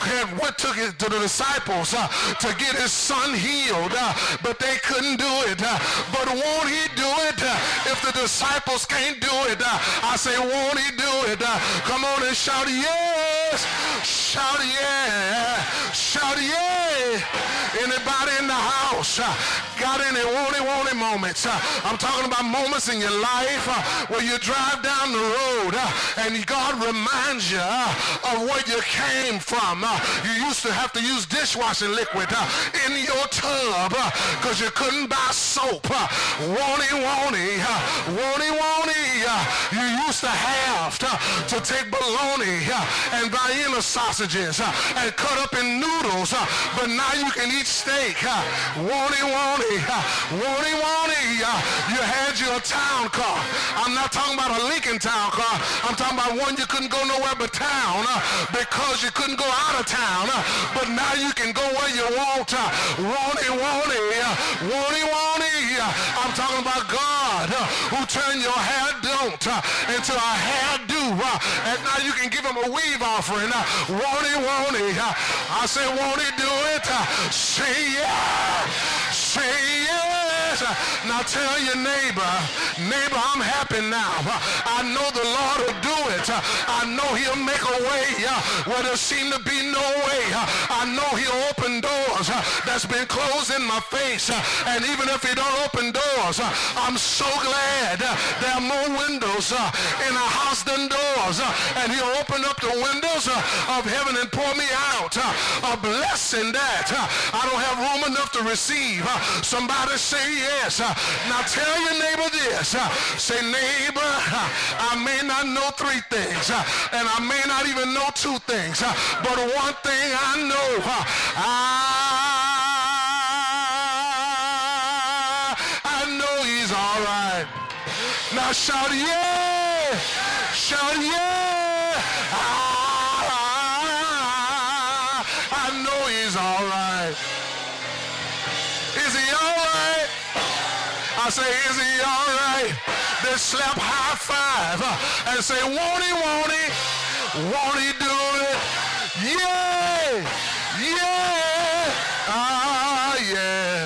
went to the disciples to get his son healed, but they couldn't do it. But won't he do it if the disciples can't do it? I say, won't he do it? Come on and shout yes. Shout yeah. Shout yeah. Anybody in the house got any won't it moments? I'm talking about moments in your life where you drive down the road and God reminds you of where you came from. You used to have to use dishwashing liquid in your tub because you couldn't buy soap. Won't he? You used to have to take bologna and Vienna sausages and cut up in noodles, but now you can eat steak. Won't he? You had your town car. I'm not talking about a Lincoln Town car. I'm talking about one you couldn't go nowhere but town because you couldn't go out of town. But now you can go where you want. Won't he? I'm talking about God who turned your hair don't into a hairdo. And now you can give him a weave offering. Won't he? I say, won't he do it? Say yes. Say yes. Now tell your neighbor, I'm happy now. I know the Lord will do it. I know he'll make a way where there seemed to be no way. I know he'll open doors that's been closed in my face. And even if he don't open doors, I'm so glad there are more windows in a house than doors. And he'll open up the windows of heaven and pour me out a blessing that I don't have room enough to receive. Somebody say yes. Now tell your neighbor this. Say, neighbor, I may not know 3 things, and I may not even know 2 things, but one thing I know, I know he's all right. Now shout yeah. Shout yeah. I know he's all right. Is he all right? I say, is he all right? Then slap high five and say, won't he? Won't he do it? Yeah! Yeah! Ah, yeah.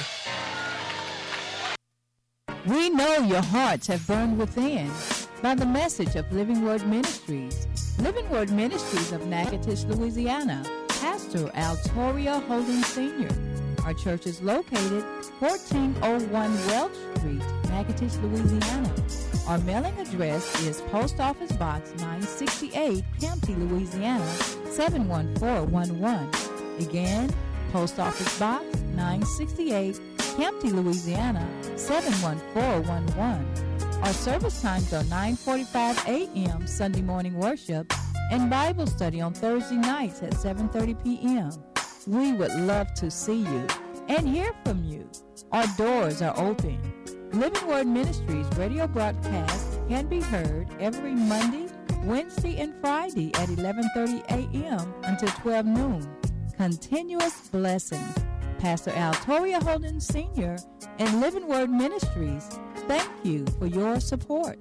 We know your hearts have burned within by the message of Living Word Ministries. Living Word Ministries of Natchitoches, Louisiana. Pastor Altoria Holden Sr. Our church is located 1401 Welch Street, Natchitoches, Louisiana. Our mailing address is Post Office Box 968, Campty, Louisiana 71411. Again, Post Office Box 968, Campty, Louisiana 71411. Our service times are 9:45 a.m. Sunday morning worship and Bible study on Thursday nights at 7:30 p.m. We would love to see you and hear from you. Our doors are open. Living Word Ministries radio broadcast can be heard every Monday, Wednesday, and Friday at 11:30 a.m. until 12 noon. Continuous blessings. Pastor Altoria Holden Sr. and Living Word Ministries, thank you for your support.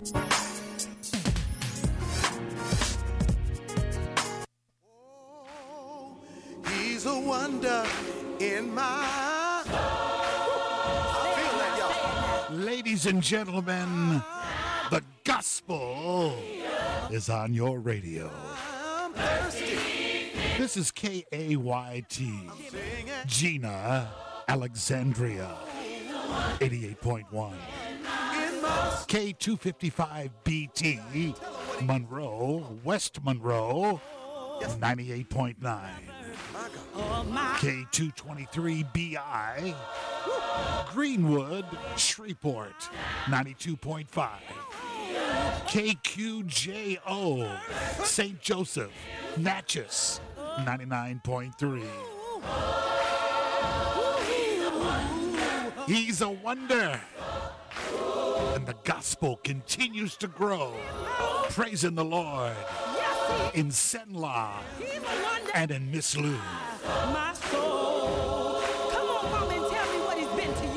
He's a wonder in my soul. I feel that, y'all. Ladies and gentlemen, the gospel is on your radio. I'm thirsty. This is KAYT, Gina, Alexandria, 88.1. K255BT, Monroe, West Monroe, 98.9. K223BI, Greenwood, Shreveport, 92.5. KQJO, St. Joseph, Natchez, 99.3. He's a wonder. And the gospel continues to grow. Praising the Lord in Senla and in Miss Lou. My soul. Come on, Mama, and tell me what he's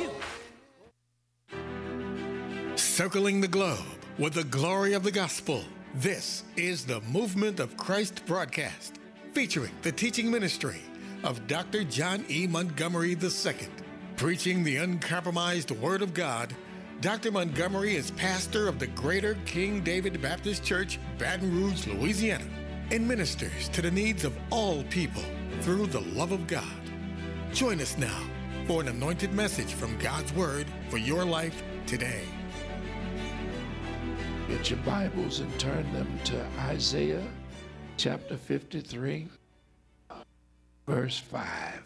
been to you. Circling the globe with the glory of the gospel. This is the Movement of Christ broadcast, featuring the teaching ministry of Dr. John E. Montgomery II. Preaching the uncompromised Word of God, Dr. Montgomery is pastor of the Greater King David Baptist Church, Baton Rouge, Louisiana, and ministers to the needs of all people through the love of God. Join us now for an anointed message from God's Word for your life today. Get your Bibles and turn them to Isaiah chapter 53, verse 5.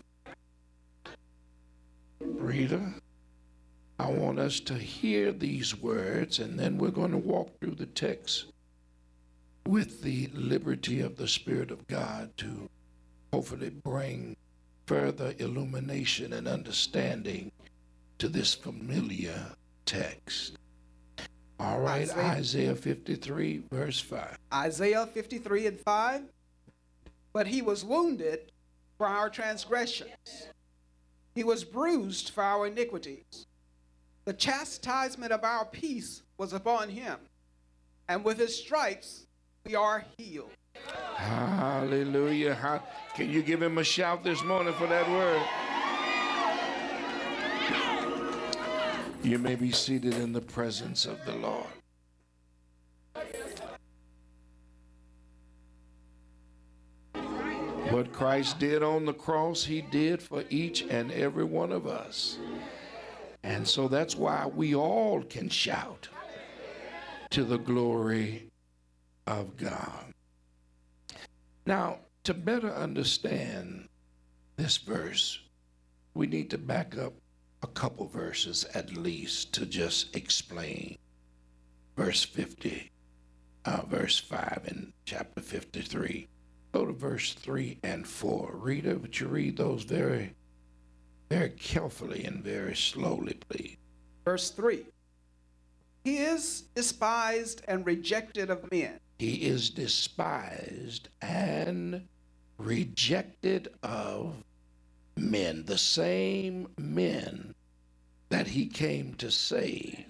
Reader, I want us to hear these words, and then we're going to walk through the text with the liberty of the Spirit of God to hopefully bring further illumination and understanding to this familiar text. All right, Isaiah 53, verse 5. Isaiah 53 and 5. But he was wounded for our transgressions. He was bruised for our iniquities. The chastisement of our peace was upon him, and with his stripes we are healed. Hallelujah. Can you give him a shout this morning for that word? You may be seated in the presence of the Lord. What Christ did on the cross, he did for each and every one of us. And so that's why we all can shout to the glory of God. Now, to better understand this verse, we need to back up a couple verses at least to just explain verse 50, verse 5 in chapter 53. Go to verse 3 and 4. Reader, would you read those very, very carefully and very slowly, please? Verse 3. He is despised and rejected of men. He is despised and rejected of men, the same men that he came to save.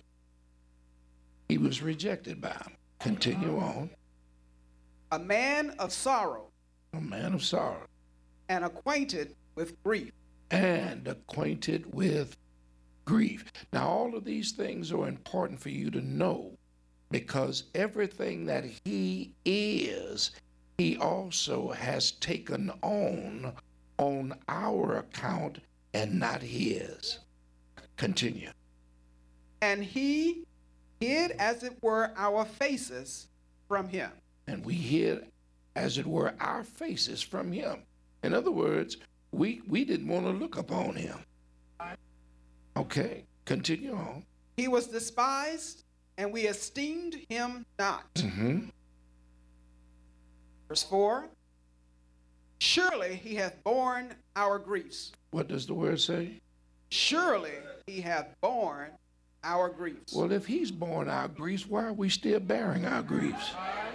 He was rejected by them. Continue on. A man of sorrow. A man of sorrow. And acquainted with grief. And acquainted with grief. Now, all of these things are important for you to know, because everything that he is, he also has taken on our account and not his. Continue. And he hid, as it were, our faces from him. And we hid, as it were, our faces from him. In other words, we didn't want to look upon him. Okay, continue on. He was despised, and we esteemed him not. Mm-hmm. Verse 4. Surely he hath borne our griefs. What does the word say? Surely he hath borne our griefs. Well, if he's borne our griefs, why are we still bearing our griefs?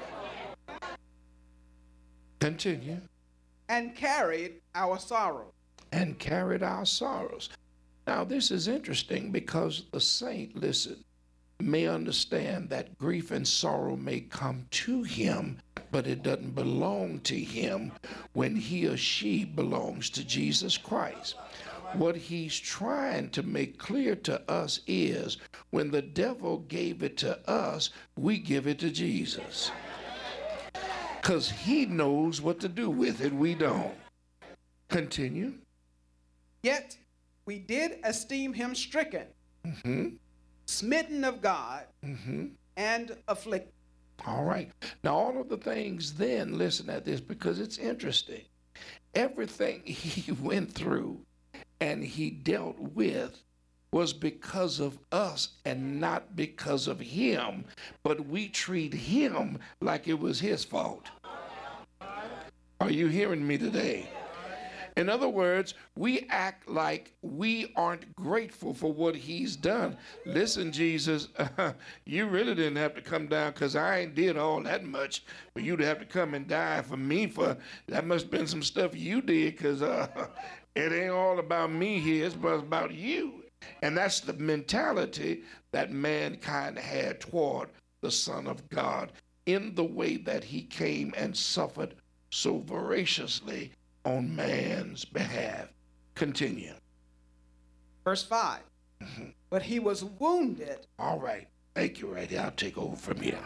Continue. And carried our sorrow. And carried our sorrows. Now, this is interesting because the saint, listen, may understand that grief and sorrow may come to him, but it doesn't belong to him when he or she belongs to Jesus Christ. What he's trying to make clear to us is when the devil gave it to us, we give it to Jesus. Because he knows what to do with it, we don't. Continue. Yet we did esteem him stricken, Mm-hmm. smitten of God, Mm-hmm. and afflicted. All right. Now, all of the things then, listen at this because it's interesting. Everything he went through and he dealt with was because of us and not because of him, but we treat him like it was his fault. Are you hearing me today? In other words, we act like we aren't grateful for what he's done. Listen, Jesus, you really didn't have to come down because I ain't did all that much for you to have to come and die for me. For that must have been some stuff you did, because it ain't all about me here, it's about you. And that's the mentality that mankind had toward the Son of God in the way that he came and suffered so voraciously on man's behalf. Continue. Verse 5. But he was wounded. All right. Thank you, right here. I'll take over from here.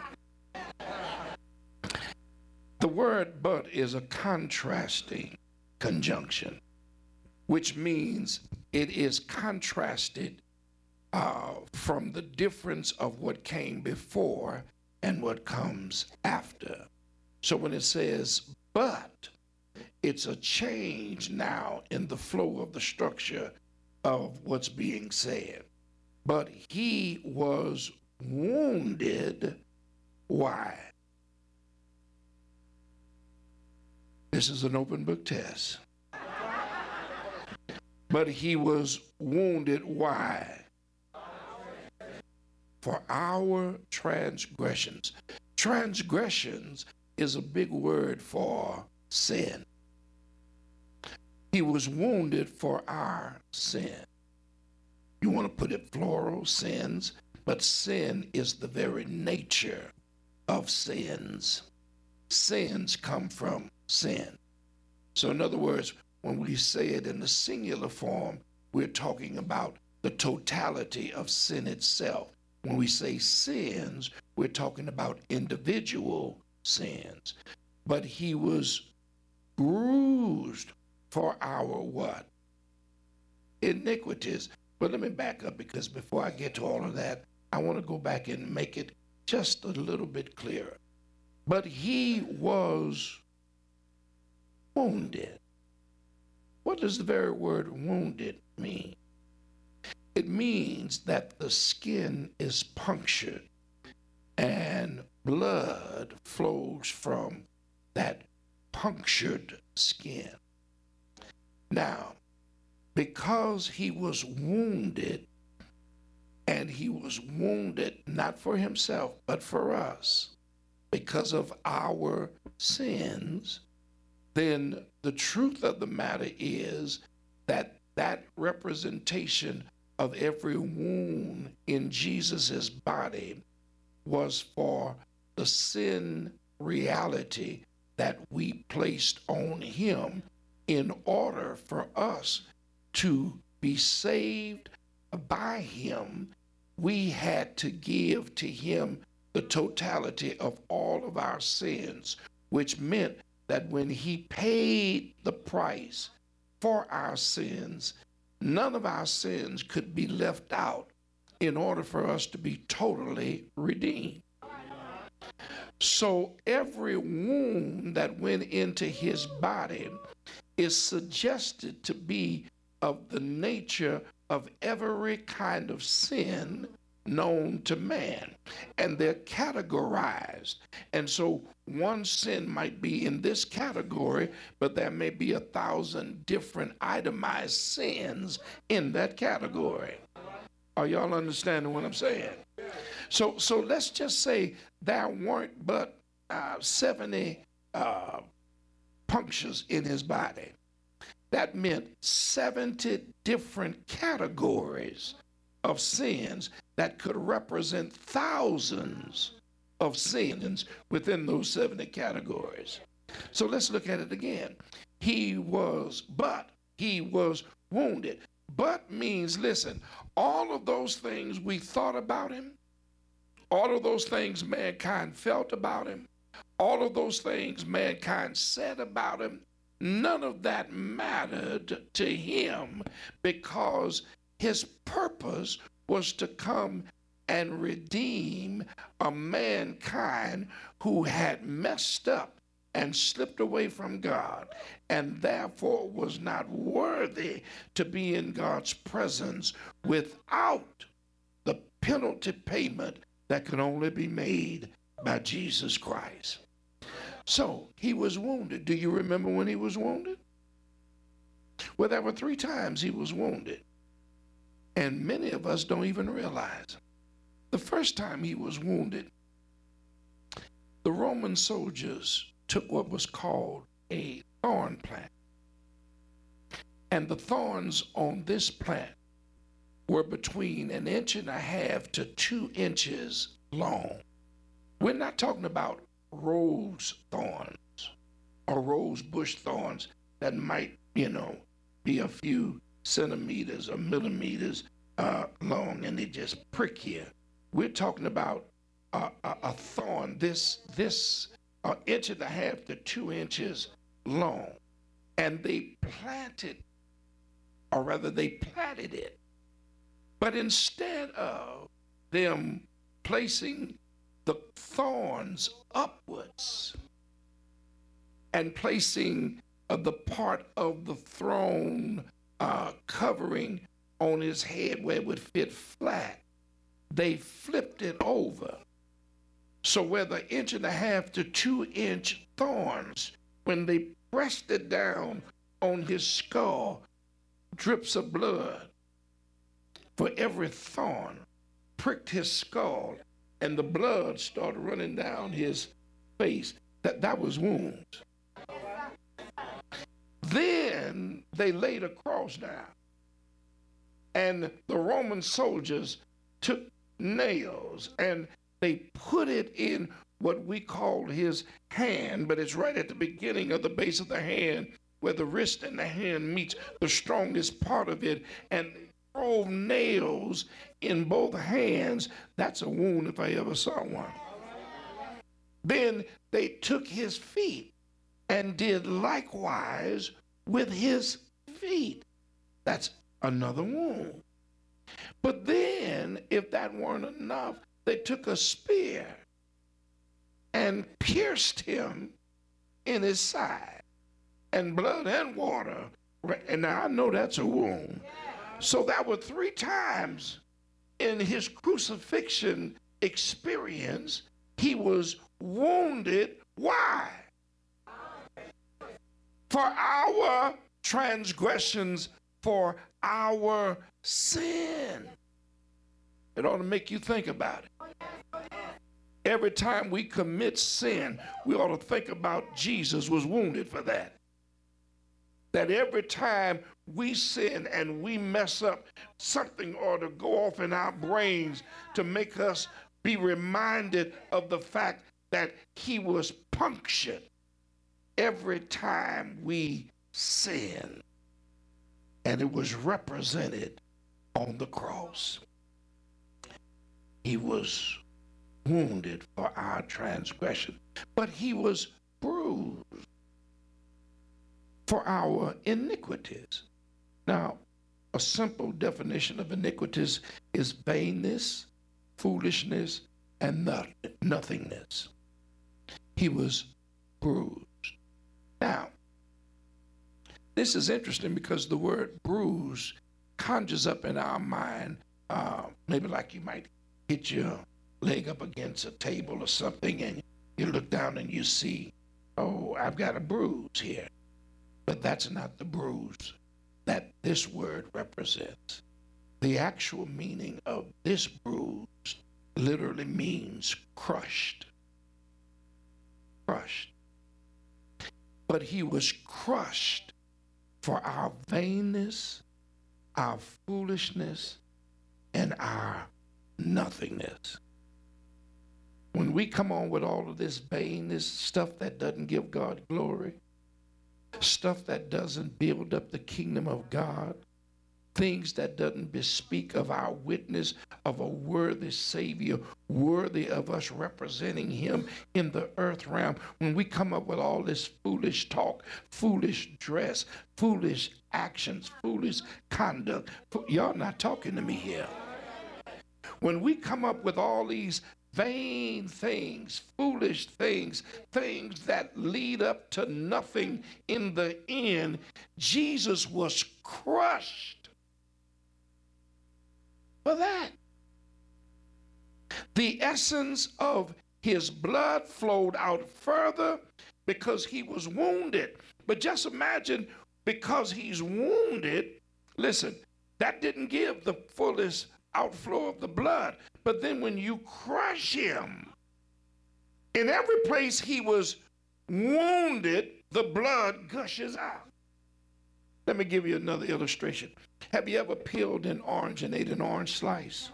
The word but is a contrasting conjunction, which means it is contrasted from the difference of what came before and what comes after. So when it says but, it's a change now in the flow of the structure of what's being said. But he was wounded. Why? This is an open book test. But he was wounded. Why? For our transgressions. Transgressions is a big word for sin. He was wounded for our sin. You want to put it plural, sins, but sin is the very nature of sins. Sins come from sin. So in other words, when we say it in the singular form, we're talking about the totality of sin itself. When we say sins, we're talking about individual sins. But he was bruised for our what? Iniquities. But let me back up, because before I get to all of that, I want to go back and make it just a little bit clearer. But he was wounded. What does the very word wounded mean? It means that the skin is punctured and blood flows from that punctured skin. Now, because he was wounded, and he was wounded not for himself, but for us, because of our sins, then the truth of the matter is that that representation of every wound in Jesus's body was for the sin reality that we placed on him in order for us to be saved by him. We had to give to him the totality of all of our sins, which meant that when he paid the price for our sins, none of our sins could be left out in order for us to be totally redeemed. So every wound that went into his body is suggested to be of the nature of every kind of sin known to man, and they're categorized. And so one sin might be in this category, but there may be 1,000 different itemized sins in that category. Are y'all understanding what I'm saying? So let's just say there weren't but 70 punctures in his body. That meant 70 different categories of sins that could represent thousands of sins within those 70 categories. So let's look at it again. He was wounded. But means, listen, all of those things we thought about him, all of those things mankind felt about him, all of those things mankind said about him, none of that mattered to him, because his purpose was to come and redeem a mankind who had messed up and slipped away from God, and therefore was not worthy to be in God's presence without the penalty payment that could only be made by Jesus Christ. So he was wounded. Do you remember when he was wounded? Well, there were 3 times he was wounded, and many of us don't even realize. The first time he was wounded, the Roman soldiers took what was called a thorn plant. And the thorns on this plant were between 1.5 inches to 2 inches long. We're not talking about rose thorns. or rose bush thorns that might, be a few centimeters or millimeters long, and they just prick you. We're talking about a thorn this inch and a half to 2 inches long, and they planted it. But instead of them placing the thorns upwards and placing the part of the throne covering on his head where it would fit flat, they flipped it over. So where the 1.5 inch to 2 inch thorns, when they pressed it down on his skull, drips of blood for every thorn pricked his skull, and the blood started running down his face. That was wounds. Then they laid a cross down, and the Roman soldiers took nails and they put it in what we call his hand, but it's right at the beginning of the base of the hand where the wrist and the hand meets, the strongest part of it, and they drove nails in both hands. That's a wound if I ever saw one. Then they took his feet and did likewise with his feet. That's another wound. But then, if that weren't enough, they took a spear and pierced him in his side, and blood and water. And now I know that's a wound. So that were 3 times in his crucifixion experience, he was wounded. Why? For our transgressions, for our sin. It ought to make you think about it. Every time we commit sin, we ought to think about Jesus was wounded for that. That every time we sin and we mess up, something ought to go off in our brains to make us be reminded of the fact that he was punctured every time we sin. And it was represented on the cross. He was wounded for our transgression, but he was bruised for our iniquities. Now, a simple definition of iniquities is vainness, foolishness, and nothingness. He was bruised. Now, this is interesting because the word bruise conjures up in our mind, maybe like you might hit your leg up against a table or something, and you look down and you see, oh, I've got a bruise here. But that's not the bruise that this word represents. The actual meaning of this bruise literally means crushed. Crushed. But he was crushed for our vainness, our foolishness, and our nothingness. When we come on with all of this vainness, stuff that doesn't give God glory, stuff that doesn't build up the kingdom of God, things that doesn't bespeak of our witness of a worthy Savior, worthy of us representing him in the earth realm. When we come up with all this foolish talk, foolish dress, foolish actions, foolish conduct, y'all not talking to me here. When we come up with all these vain things, foolish things, things that lead up to nothing in the end, Jesus was crushed for that. The essence of his blood flowed out further because he was wounded. But just imagine, because he's wounded, listen, that didn't give the fullest outflow of the blood. But then when you crush him, in every place he was wounded, the blood gushes out. Let me give you another illustration. Have you ever peeled an orange and ate an orange slice?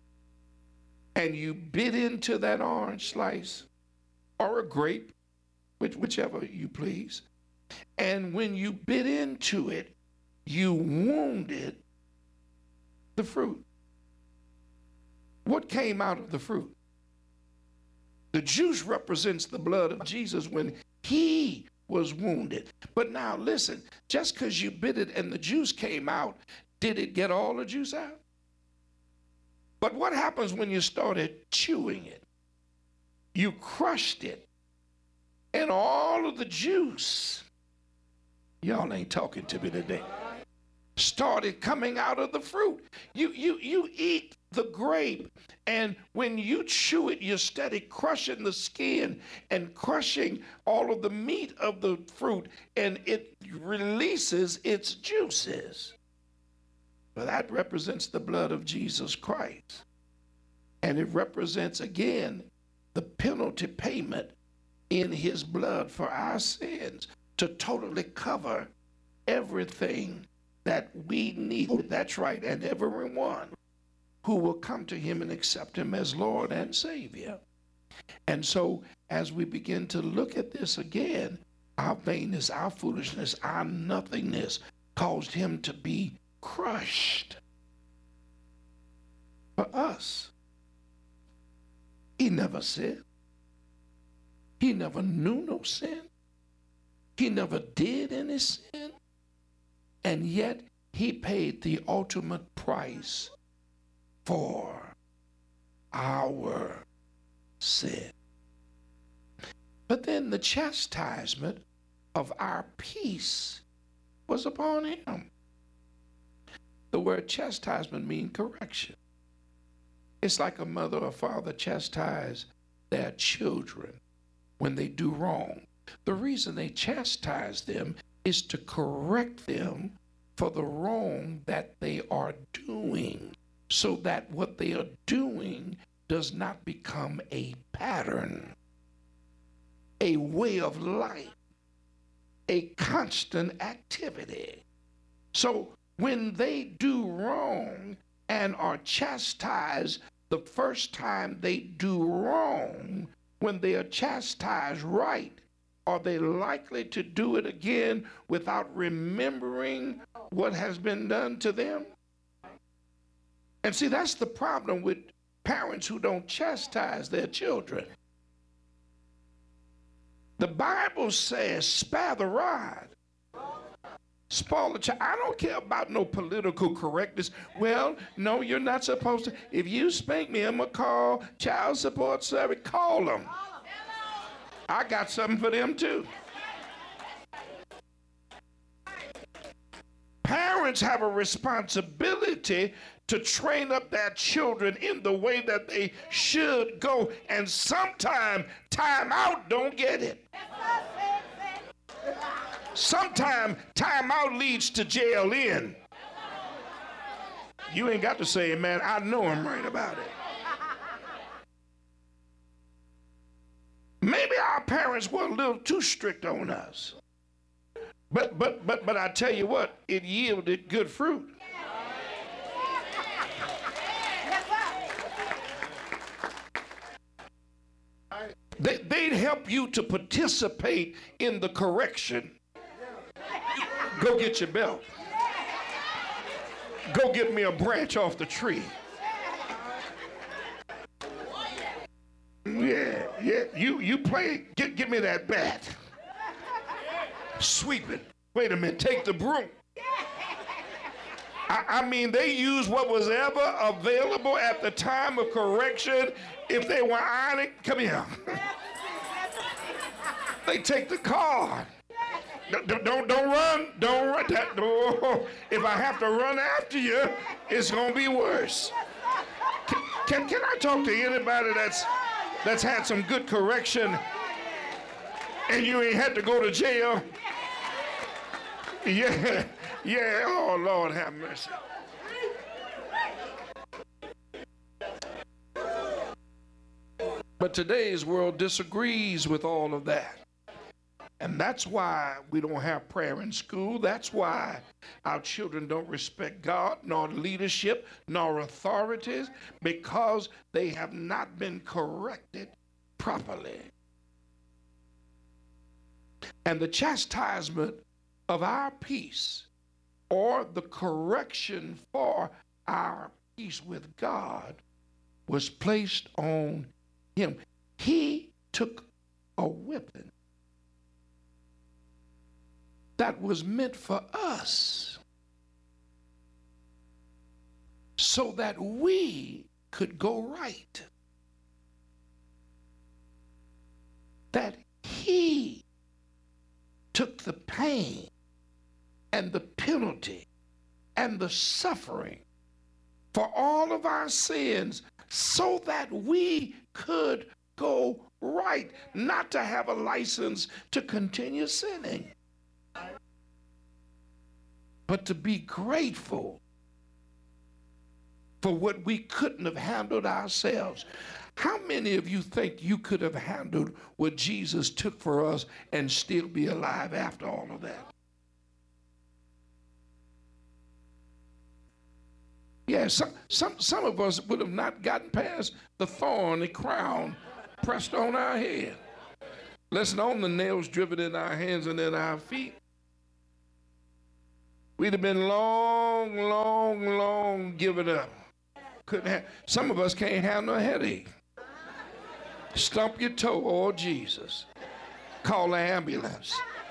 And you bit into that orange slice, or a grape, whichever you please. And when you bit into it, you wounded the fruit. What came out of the fruit? The juice represents the blood of Jesus when he was wounded. But now listen, just because you bit it and the juice came out, did it get all the juice out? But what happens when you started chewing it? You crushed it, and all of the juice, y'all ain't talking to me today, started coming out of the fruit. You eat the grape, and when you chew it, you're steady crushing the skin and crushing all of the meat of the fruit, and it releases its juices. Well, that represents the blood of Jesus Christ. And it represents, again, the penalty payment in his blood for our sins to totally cover everything that we need. That's right. And everyone who will come to him and accept him as Lord and Savior. And so as we begin to look at this again, our vainness, our foolishness, our nothingness caused him to be crushed for us. He never sinned. He never knew no sin. He never did any sin. And yet he paid the ultimate price for our sin. But then the chastisement of our peace was upon him. The word chastisement means correction. It's like a mother or father chastise their children when they do wrong. The reason they chastise them is to correct them for the wrong that they are doing, so that what they are doing does not become a pattern, a way of life, a constant activity. So when they do wrong and are chastised the first time they do wrong, when they are chastised right, are they likely to do it again without remembering what has been done to them? And see, that's the problem with parents who don't chastise their children. The Bible says, spare the rod, spoil the child. I don't care about no political correctness. Well, no, you're not supposed to. If you spank me, I'm going to call child support service. Call them. I got something for them too. Parents have a responsibility to train up their children in the way that they should go, and sometimes time out don't get it. Sometimes time out leads to jail in. You ain't got to say it, man. I know I'm right about it. Maybe our parents were a little too strict on us. But I tell you what, it yielded good fruit. They'd help you to participate in the correction. Go get your belt. Go get me a branch off the tree. Yeah, you play, get me that bat. Sweep it. Wait a minute, take the broom. I mean, they used what was ever available at the time of correction. If they were ironing, come here. They take the card. Don't run. If I have to run after you, it's gonna be worse. Can I talk to anybody that's had some good correction and you ain't had to go to jail? Yeah, oh Lord have mercy. But today's world disagrees with all of that. And that's why we don't have prayer in school. That's why our children don't respect God, nor leadership, nor authorities, because they have not been corrected properly. And the chastisement of our peace, or the correction for our peace with God, was placed on him. He took a whipping that was meant for us so that we could go right. That he took the pain and the penalty and the suffering for all of our sins so that we could go right, not to have a license to continue sinning, but to be grateful for what we couldn't have handled ourselves. How many of you think you could have handled what Jesus took for us and still be alive after all of that? Yeah, some of us would have not gotten past the thorn, the crown pressed on our head. Less known the nails driven in our hands and in our feet. We'd have been long given up. Couldn't have. Some of us can't handle a headache. Stump your toe, oh Jesus. Call the ambulance.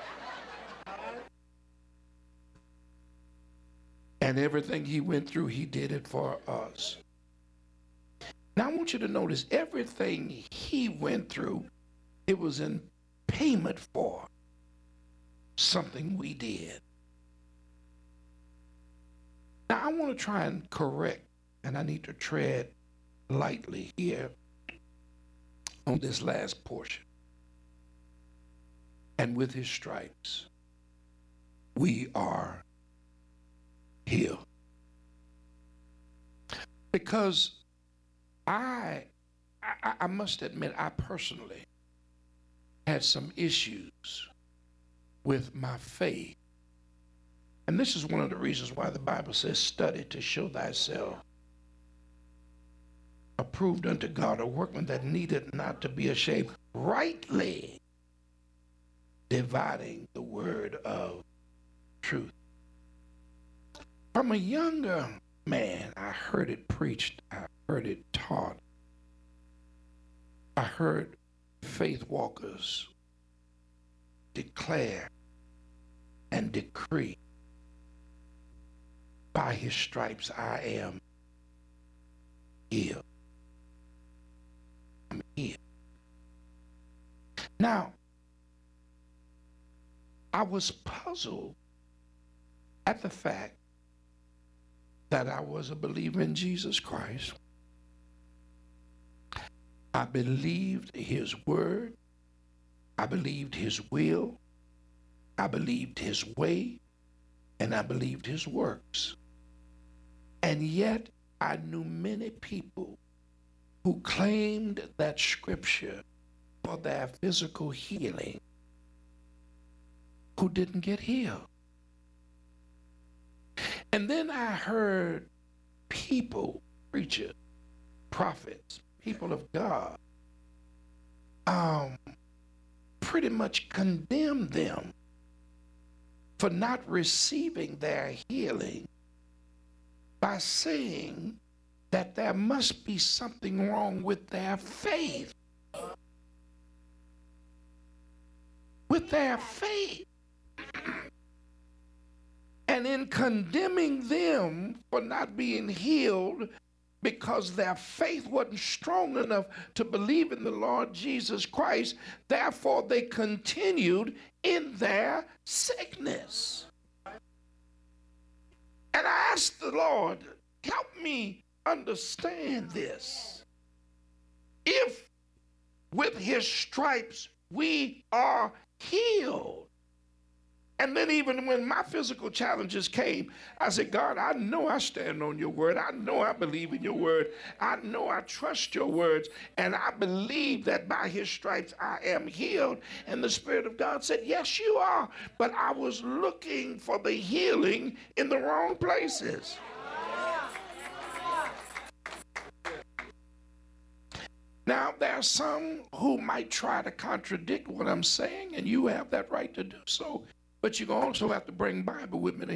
And everything he went through, he did it for us. Now I want you to notice everything he went through, it was in payment for something we did. Now I want to try and correct, and I need to tread lightly here on this last portion. And with his stripes, we are healed. Because I must admit, I personally had some issues with my faith. And this is one of the reasons why the Bible says, study to show thyself approved unto God, a workman that needed not to be ashamed, rightly dividing the word of truth. From a younger man, I heard it preached, I heard it taught. I heard faith walkers declare and decree, by his stripes I am healed. I'm healed. Now, I was puzzled at the fact that I was a believer in Jesus Christ. I believed his word. I believed his will. I believed his way. And I believed his works. And yet I knew many people who claimed that scripture for their physical healing who didn't get healed. And then I heard people, preachers, prophets, people of God, pretty much condemn them for not receiving their healing by saying that there must be something wrong with their faith. With their faith. And in condemning them for not being healed because their faith wasn't strong enough to believe in the Lord Jesus Christ, therefore they continued in their sickness. And I asked the Lord, help me understand this. If with his stripes we are healed, and then even when my physical challenges came, I said, God, I know I stand on your word. I know I believe in your word. I know I trust your words. And I believe that by his stripes I am healed. And the Spirit of God said, yes, you are. But I was looking for the healing in the wrong places. Now, there are some who might try to contradict what I'm saying, and you have that right to do so. But you also have to bring Bible with me to